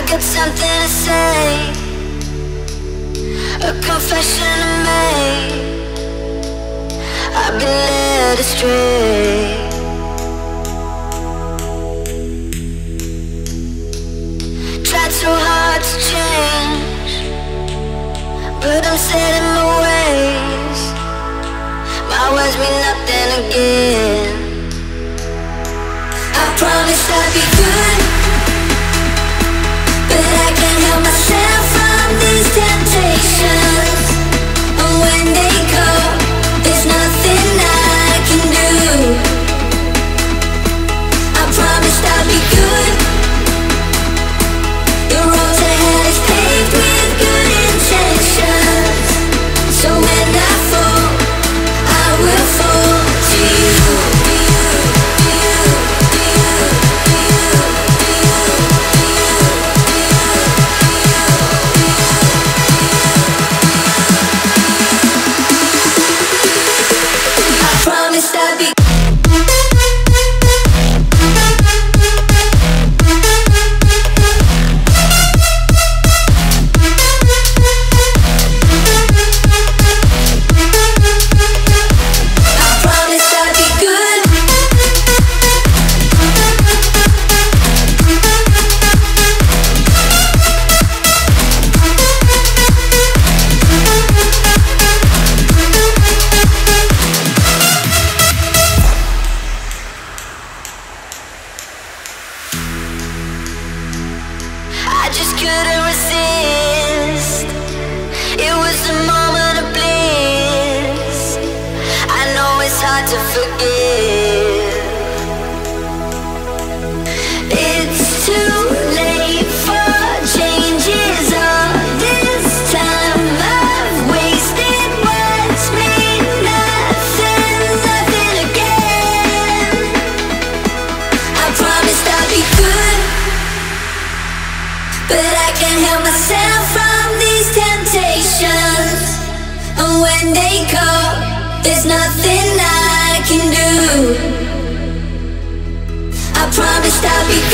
got something to say, a confession to make. I've been led astray. Tried so hard to change, but I'm set in my ways. My words mean nothing again. I promised I'd be good, but I can't help myself from these temptations. And when they come, there's nothing I can do. I promised I'd be good. The road ahead is paved with good intentions. So when I fall, I will fall to you. There's nothing I can do. I promised I'd be